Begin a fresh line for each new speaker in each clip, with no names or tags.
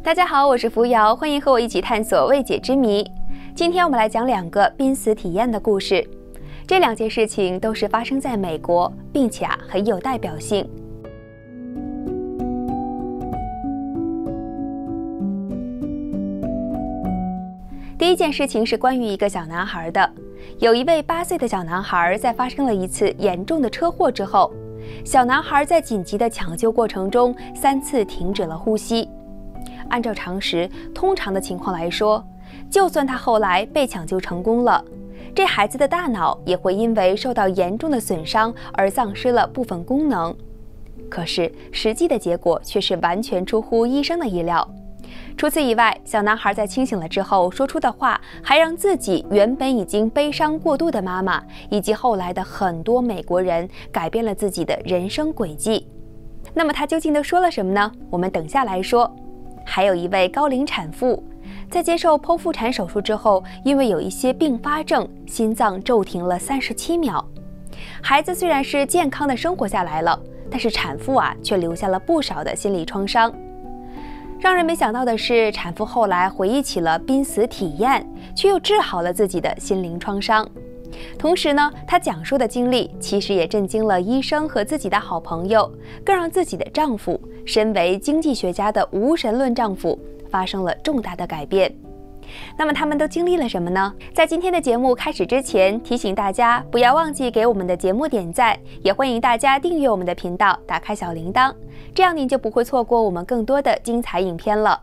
大家好，我是扶摇，欢迎和我一起探索未解之谜。今天我们来讲2个濒死体验的故事，这2件事情都是发生在美国，并且很有代表性。第一件事情是关于一个小男孩的，有一位8岁的小男孩在发生了一次严重的车祸之后，小男孩在紧急的抢救过程中3次停止了呼吸。按照常识，通常的情况来说，就算他后来被抢救成功了，这孩子的大脑也会因为受到严重的损伤而丧失了部分功能。可是实际的结果却是完全出乎医生的意料。除此以外，小男孩在清醒了之后说出的话，还让自己原本已经悲伤过度的妈妈，以及后来的很多美国人改变了自己的人生轨迹。那么他究竟都说了什么呢？我们等下来说。还有一位高龄产妇，在接受剖腹产手术之后，因为有一些并发症，心脏骤停了37秒。孩子虽然是健康的生活下来了，但是产妇却留下了不少的心理创伤。让人没想到的是，产妇后来回忆起了濒死体验，却又治好了自己的心灵创伤。同时呢，她讲述的经历其实也震惊了医生和自己的好朋友，更让自己的丈夫，身为经济学家的无神论丈夫，发生了重大的改变。那么他们都经历了什么呢？在今天的节目开始之前，提醒大家不要忘记给我们的节目点赞，也欢迎大家订阅我们的频道，打开小铃铛，这样您就不会错过我们更多的精彩影片了。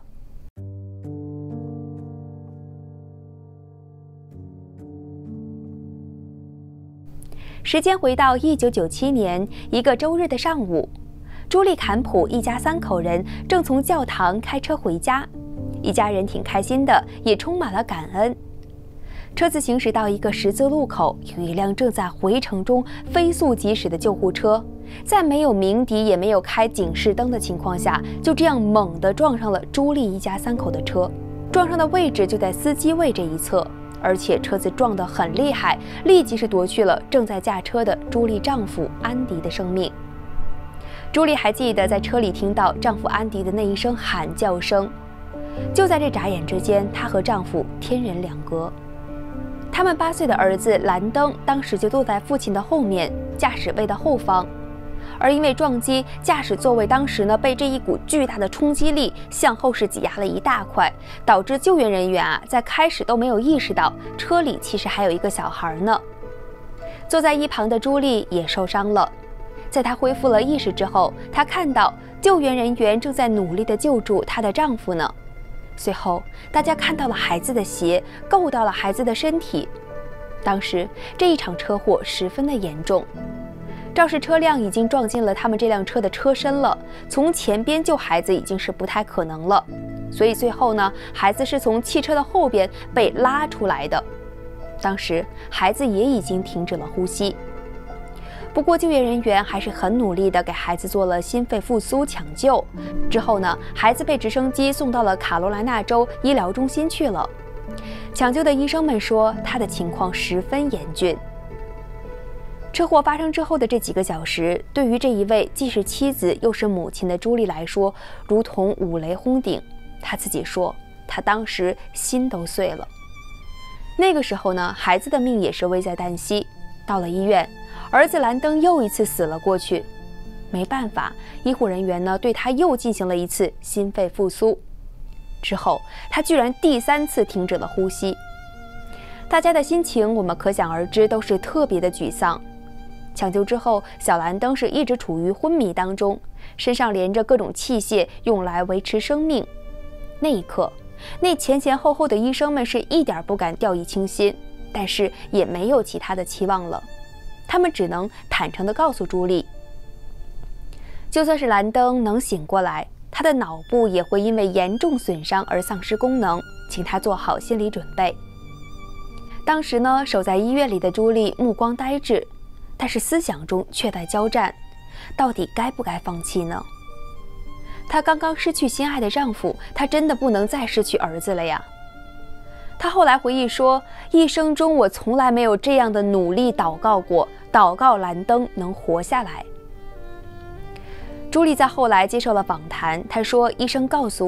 时间回到1997年一个周日的上午，朱莉·坎普一家3口人正从教堂开车回家，一家人挺开心的，也充满了感恩。车子行驶到一个十字路口，有一辆正在回程中飞速疾驶的救护车，在没有鸣笛也没有开警示灯的情况下，就这样猛地撞上了朱莉一家3口的车。撞上的位置就在司机位这一侧，而且车子撞得很厉害，立即是夺去了正在驾车的朱莉丈夫安迪的生命。朱莉还记得在车里听到丈夫安迪的那一声喊叫声，就在这眨眼之间，她和丈夫天人两隔。他们8岁的儿子兰登当时就坐在父亲的后面，驾驶位的后方。而因为撞击，驾驶座位当时呢被这一股巨大的冲击力向后是挤压了一大块，导致救援人员在开始都没有意识到车里其实还有一个小孩呢。坐在一旁的朱莉也受伤了，在她恢复了意识之后，她看到救援人员正在努力地救助她的丈夫呢。随后大家看到了孩子的鞋够到了孩子的身体。当时这一场车祸十分的严重，肇事车辆已经撞进了他们这辆车的车身了，从前边救孩子已经是不太可能了，所以最后呢，孩子是从汽车的后边被拉出来的。当时孩子也已经停止了呼吸，不过救援人员还是很努力地给孩子做了心肺复苏抢救。之后呢，孩子被直升机送到了卡罗来纳州医疗中心去了。抢救的医生们说，他的情况十分严峻。车祸发生之后的这几个小时，对于这一位既是妻子又是母亲的朱莉来说，如同五雷轰顶。她自己说，她当时心都碎了。那个时候呢，孩子的命也是危在旦夕。到了医院，儿子兰登又一次死了过去。没办法，医护人员呢对他又进行了一次心肺复苏。之后，他居然第3次停止了呼吸。大家的心情我们可想而知，都是特别的沮丧。抢救之后，小兰登是一直处于昏迷当中，身上连着各种器械用来维持生命。那一刻，那前后的医生们是一点不敢掉以轻心，但是也没有其他的期望了。他们只能坦诚地告诉朱莉，就算是兰登能醒过来，他的脑部也会因为严重损伤而丧失功能，请他做好心理准备。当时呢，守在医院里的朱莉目光呆滞，但是思想中却在交战，到底该不该放弃呢？她刚刚失去心爱的丈夫，她真的不能再失去儿子了呀。她后来回忆说，一生中我从来没有这样的努力祷告过，祷告兰登能活下来。朱莉在后来接受了访谈，她说，医生告诉我，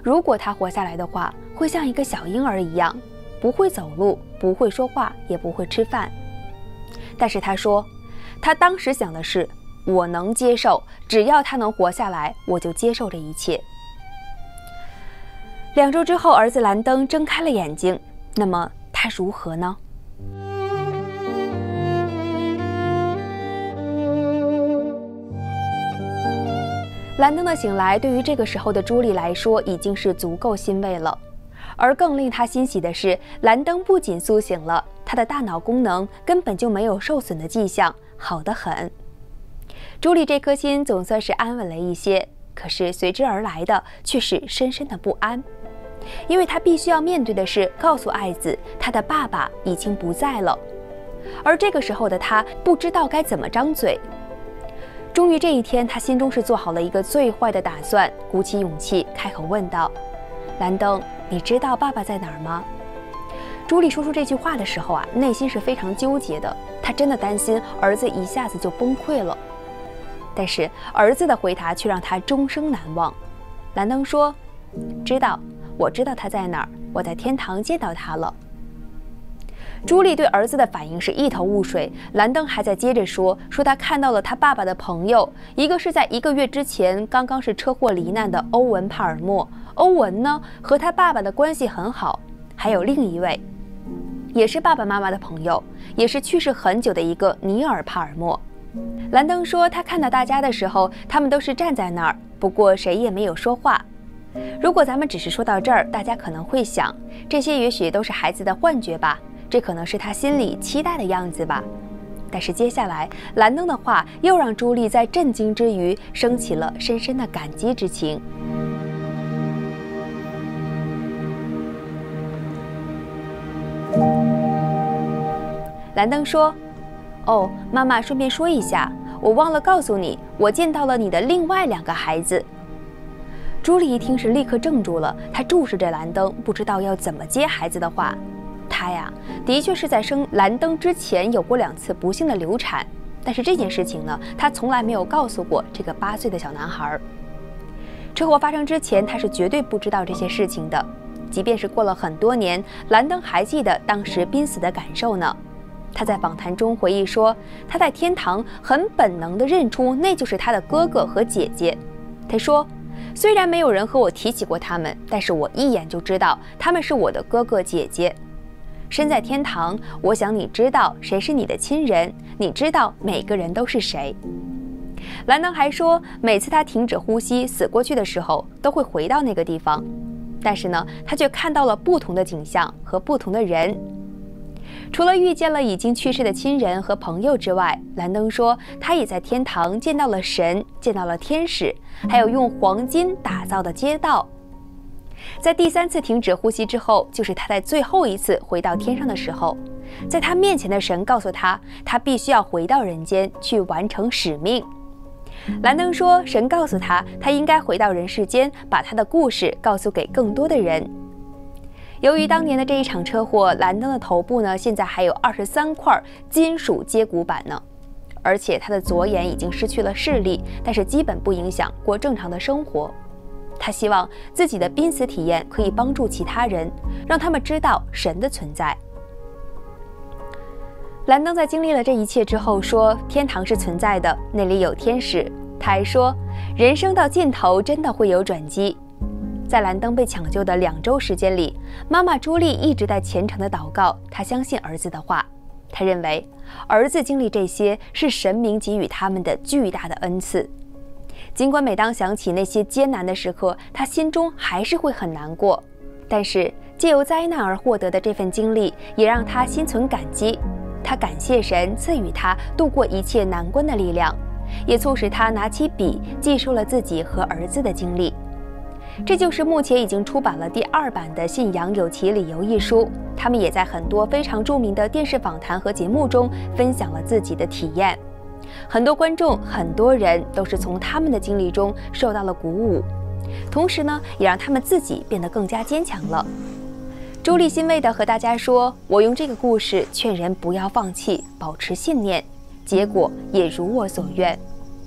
如果他活下来的话，会像一个小婴儿一样，不会走路，不会说话，也不会吃饭。但是他说，他当时想的是，我能接受，只要他能活下来，我就接受这一切。2周之后，儿子兰登睁开了眼睛，那么他如何呢？兰登的醒来对于这个时候的朱莉来说已经是足够欣慰了，而更令她欣喜的是，兰登不仅苏醒了，他的大脑功能根本就没有受损的迹象，好得很。朱莉这颗心总算是安稳了一些，可是随之而来的却是深深的不安，因为她必须要面对的是告诉爱子，她的爸爸已经不在了，而这个时候的她不知道该怎么张嘴。终于这一天，他心中是做好了一个最坏的打算，鼓起勇气开口问道：“兰登，你知道爸爸在哪儿吗？”朱莉说出这句话的时候啊，内心是非常纠结的，她真的担心儿子一下子就崩溃了。但是儿子的回答却让她终生难忘。兰登说：“知道，我知道他在哪儿，我在天堂见到他了。”朱莉对儿子的反应是一头雾水，兰登还在接着说他看到了他爸爸的朋友，一个是在1个月之前刚刚是车祸罹难的欧文·帕尔默，欧文呢和他爸爸的关系很好，还有另一位，也是爸爸妈妈的朋友，也是去世很久的一个尼尔·帕尔默。兰登说他看到大家的时候，他们都是站在那儿，不过谁也没有说话。如果咱们只是说到这儿，大家可能会想，这些也许都是孩子的幻觉吧，这可能是他心里期待的样子吧。但是接下来，兰登的话又让朱莉在震惊之余升起了深深的感激之情。兰登说：“哦，妈妈，顺便说一下，我忘了告诉你，我见到了你的另外2个孩子。”朱莉一听是立刻怔住了，她注视着兰登，不知道要怎么接孩子的话。她呀，的确是在生兰登之前有过2次不幸的流产，但是这件事情呢，她从来没有告诉过这个8岁的小男孩。车祸发生之前，她是绝对不知道这些事情的。即便是过了很多年，兰登还记得当时濒死的感受呢。他在访谈中回忆说，他在天堂很本能地认出那就是他的哥哥和姐姐。他说，虽然没有人和我提起过他们，但是我一眼就知道他们是我的哥哥姐姐。身在天堂，我想你知道谁是你的亲人，你知道每个人都是谁。兰登还说，每次他停止呼吸死过去的时候，都会回到那个地方，但是呢，他却看到了不同的景象和不同的人。除了遇见了已经去世的亲人和朋友之外，兰登说他也在天堂见到了神，见到了天使，还有用黄金打造的街道。在第3次停止呼吸之后，就是他在最后一次回到天上的时候，在他面前的神告诉他，他必须要回到人间去完成使命。兰登说，神告诉他，他应该回到人世间，把他的故事告诉给更多的人。由于当年的这一场车祸，兰登的头部呢，现在还有23块金属接骨板呢，而且他的左眼已经失去了视力，但是基本不影响过正常的生活。他希望自己的濒死体验可以帮助其他人，让他们知道神的存在。兰登在经历了这一切之后说，天堂是存在的，那里有天使。他还说，人生到尽头真的会有转机。在兰登被抢救的2周时间里，妈妈朱莉一直在虔诚地祷告，她相信儿子的话。她认为儿子经历这些是神明给予他们的巨大的恩赐。尽管每当想起那些艰难的时刻，她心中还是会很难过，但是借由灾难而获得的这份经历，也让她心存感激。她感谢神赐予她度过一切难关的力量，也促使她拿起笔记述了自己和儿子的经历。这就是目前已经出版了第2版的《信仰有其理由》一书，他们也在很多非常著名的电视访谈和节目中分享了自己的体验。很多观众，很多人都是从他们的经历中受到了鼓舞，同时呢，也让他们自己变得更加坚强了。朱莉欣慰地和大家说，我用这个故事劝人不要放弃，保持信念，结果也如我所愿。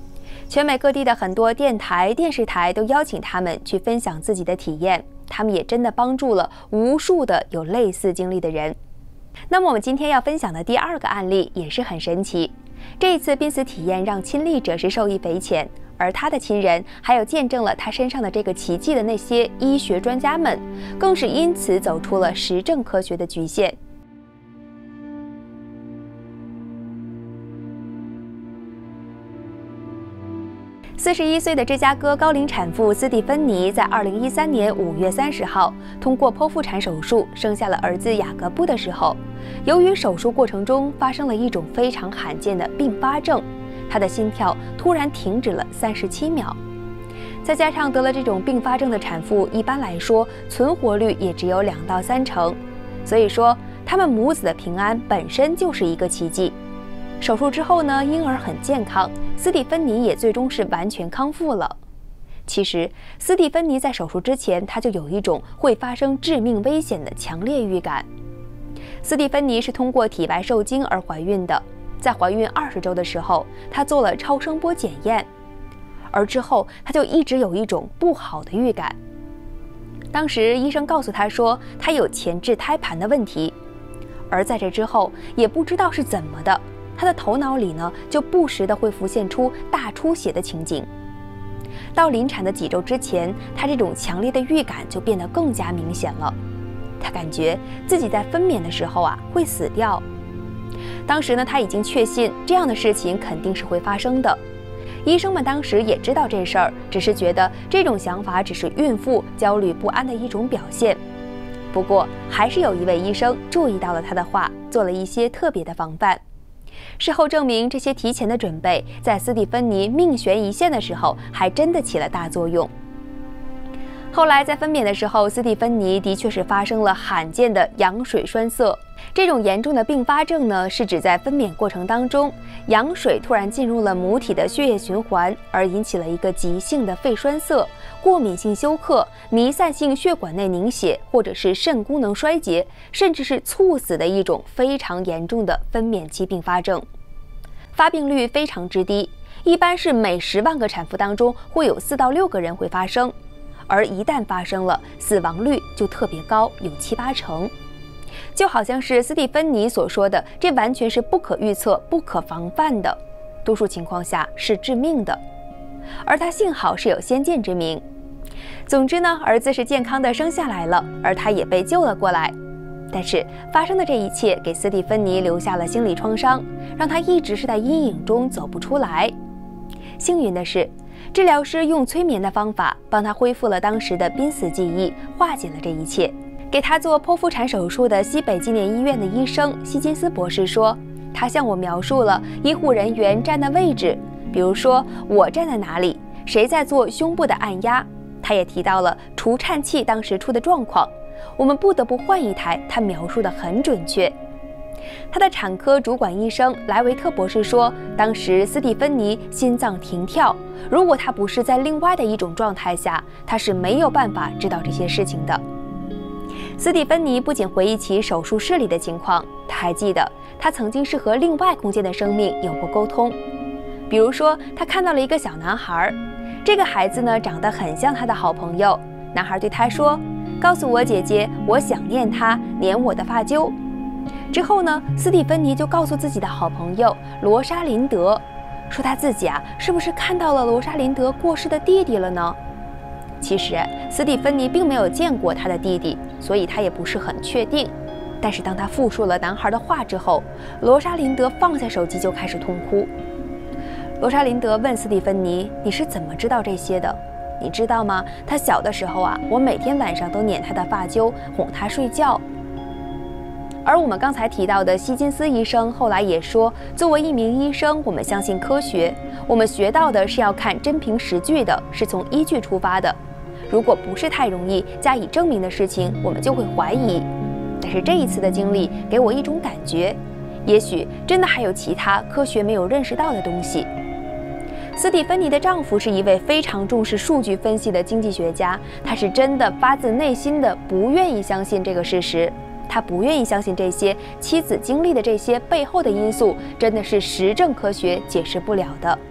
全美各地的很多电台、电视台都邀请他们去分享自己的体验，他们也真的帮助了无数的有类似经历的人。那么我们今天要分享的第二个案例也是很神奇，这一次濒死体验让亲历者是受益匪浅，而他的亲人还有见证了他身上的这个奇迹的那些医学专家们，更是因此走出了实证科学的局限。41岁的芝加哥高龄产妇斯蒂芬妮在2013年5月30号通过剖腹产手术生下了儿子雅各布的时候，由于手术过程中发生了一种非常罕见的并发症，她的心跳突然停止了37秒。再加上得了这种并发症的产妇，一般来说存活率也只有2到3成，所以说他们母子的平安本身就是一个奇迹。手术之后呢，婴儿很健康，斯蒂芬妮也最终是完全康复了。其实，斯蒂芬妮在手术之前，她就有一种会发生致命危险的强烈预感。斯蒂芬妮是通过体外受精而怀孕的，在怀孕20周的时候，她做了超声波检验，而之后她就一直有一种不好的预感。当时医生告诉她说，她有前置胎盘的问题，而在这之后，也不知道是怎么的。他的头脑里呢，就不时的会浮现出大出血的情景。到临产的几周之前，他这种强烈的预感就变得更加明显了。他感觉自己在分娩的时候会死掉。当时呢，他已经确信这样的事情肯定是会发生的。医生们当时也知道这事儿，只是觉得这种想法只是孕妇焦虑不安的一种表现。不过，还是有一位医生注意到了他的话，做了一些特别的防范。事后证明，这些提前的准备在斯蒂芬妮命悬一线的时候，还真的起了大作用。后来在分娩的时候，斯蒂芬妮的确是发生了罕见的羊水栓塞。这种严重的并发症呢，是指在分娩过程当中，羊水突然进入了母体的血液循环，而引起了一个急性的肺栓塞、过敏性休克、弥散性血管内凝血，或者是肾功能衰竭，甚至是猝死的一种非常严重的分娩期并发症。发病率非常之低，一般是每10万个产妇当中会有4到6个人会发生，而一旦发生了，死亡率就特别高，有7、8成。就好像是斯蒂芬妮所说的，这完全是不可预测、不可防范的，多数情况下是致命的。而她幸好是有先见之明。总之呢，儿子是健康的生下来了，而她也被救了过来。但是发生的这一切给斯蒂芬妮留下了心理创伤，让她一直是在阴影中走不出来。幸运的是，治疗师用催眠的方法帮她恢复了当时的濒死记忆，化解了这一切。给她做剖腹产手术的西北纪念医院的医生希金斯博士说，他向我描述了医护人员站的位置，比如说我站在哪里，谁在做胸部的按压。他也提到了除颤器当时出的状况，我们不得不换一台，他描述得很准确。他的产科主管医生莱维特博士说，当时斯蒂芬妮心脏停跳，如果他不是在另外的一种状态下，他是没有办法知道这些事情的。斯蒂芬妮不仅回忆起手术室里的情况，他还记得他曾经是和另外空间的生命有过沟通。比如说，他看到了一个小男孩，这个孩子呢长得很像他的好朋友。男孩对他说：“告诉我姐姐，我想念她，粘我的发揪。”之后呢，斯蒂芬妮就告诉自己的好朋友罗莎琳德，说他自己是不是看到了罗莎琳德过世的弟弟了呢？其实斯蒂芬妮并没有见过他的弟弟，所以他也不是很确定。但是当他复述了男孩的话之后，罗莎琳德放下手机就开始痛哭。罗莎琳德问斯蒂芬妮：“你是怎么知道这些的？你知道吗？他小的时候我每天晚上都捻他的发揪，哄他睡觉。”而我们刚才提到的希金斯医生后来也说，作为一名医生，我们相信科学，我们学到的是要看真凭实据的，是从依据出发的。如果不是太容易加以证明的事情，我们就会怀疑。但是这一次的经历给我一种感觉，也许真的还有其他科学没有认识到的东西。斯蒂芬妮的丈夫是一位非常重视数据分析的经济学家，他是真的发自内心的不愿意相信这个事实，他不愿意相信这些妻子经历的这些背后的因素真的是实证科学解释不了的。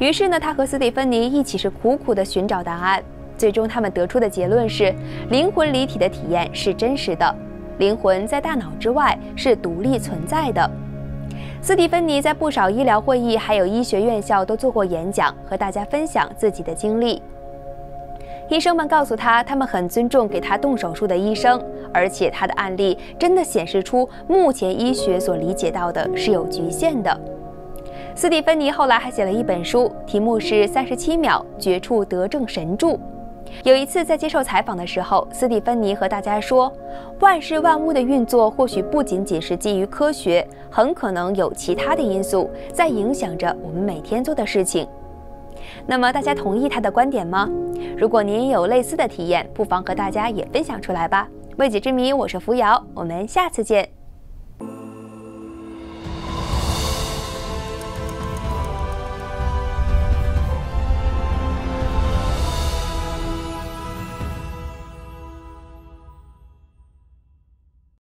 于是呢，他和斯蒂芬妮一起是苦苦地寻找答案。最终，他们得出的结论是，灵魂离体的体验是真实的，灵魂在大脑之外是独立存在的。斯蒂芬妮在不少医疗会议还有医学院校都做过演讲，和大家分享自己的经历。医生们告诉他，他们很尊重给他动手术的医生，而且他的案例真的显示出目前医学所理解到的是有局限的。斯蒂芬妮后来还写了一本书，题目是《37秒绝处得正神助》。有一次在接受采访的时候，斯蒂芬妮和大家说，万事万物的运作或许不仅仅是基于科学，很可能有其他的因素在影响着我们每天做的事情。那么大家同意他的观点吗？如果您也有类似的体验，不妨和大家也分享出来吧。未解之谜，我是扶摇，我们下次见。